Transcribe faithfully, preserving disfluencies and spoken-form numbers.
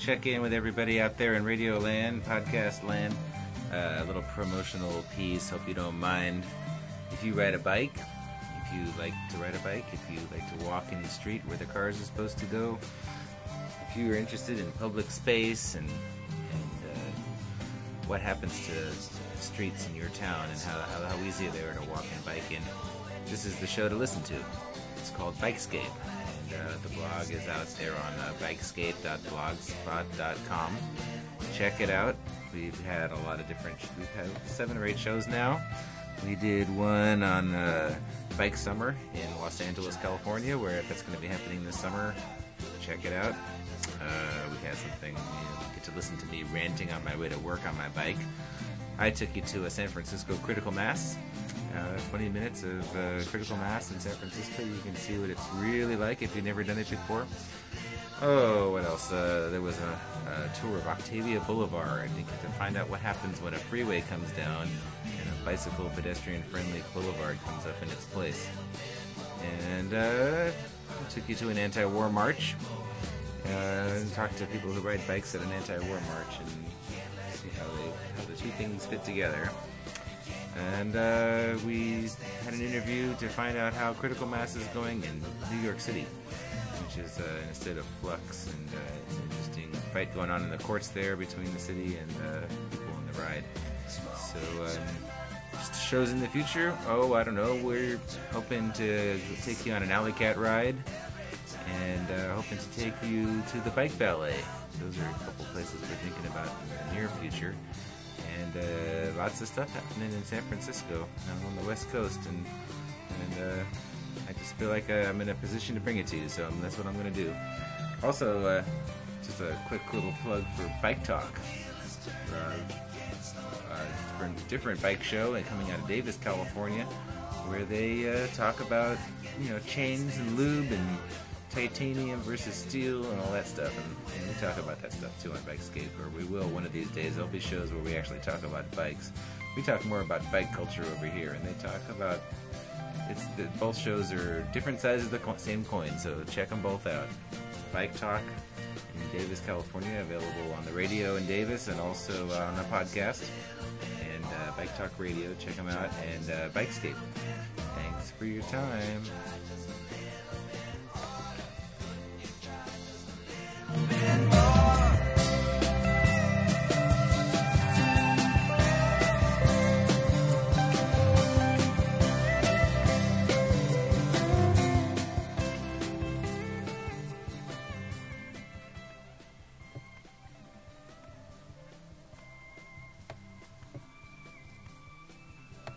check in with everybody out there in Radio Land, Podcast Land. Uh, a little promotional piece, hope you don't mind. If you ride a bike, if you like to ride a bike, if you like to walk in the street where the cars are supposed to go, if you are interested in public space and, and uh, what happens to streets in your town and how, how, how easy they are to walk and bike in, this is the show to listen to. It's called Bikescape. Uh, the blog is out there on uh, bikescape dot blogspot dot com. Check it out. We've had a lot of different, sh- we've had seven or eight shows now. We did one on uh, Bike Summer in Los Angeles, California, where that's going to be happening this summer. Check it out. Uh, we had something, you know, you get to listen to me ranting on my way to work on my bike. I took you to a San Francisco Critical Mass. Uh, twenty minutes of uh, Critical Mass in San Francisco. You can see what it's really like if you've never done it before. Oh, what else? Uh, there was a, a tour of Octavia Boulevard. You get to find out what happens when a freeway comes down and a bicycle pedestrian-friendly boulevard comes up in its place. And uh, I took you to an anti-war march uh, and talked to people who ride bikes at an anti-war march and see how they how the two things fit together. And uh, we had an interview to find out how Critical Mass is going in New York City, which is uh, in a state of flux, and uh, it's an interesting fight going on in the courts there between the city and uh, people on the ride. So, um, just shows in the future. Oh, I don't know. We're hoping to take you on an Alley Cat ride, and uh, hoping to take you to the Bike Ballet. Those are a couple places we're thinking about in the near future. And uh, lots of stuff happening in San Francisco. I'm on the West Coast, and and uh, I just feel like uh, I'm in a position to bring it to you, so um, that's what I'm going to do. Also, uh, just a quick little plug for Bike Talk, uh, a different, different bike show and coming out of Davis, California, where they uh, talk about, you know, chains and lube and titanium versus steel and all that stuff, and, and we talk about that stuff too on Bikescape, or we will one of these days. There'll be shows where we actually talk about bikes. We talk more about bike culture over here, and they talk about it's the, both shows are different sides of the co- same coin, so check them both out. Bike Talk in Davis, California, available on the radio in Davis and also uh, on the podcast, and uh, Bike Talk Radio, check them out, and uh, Bikescape. Thanks for your time.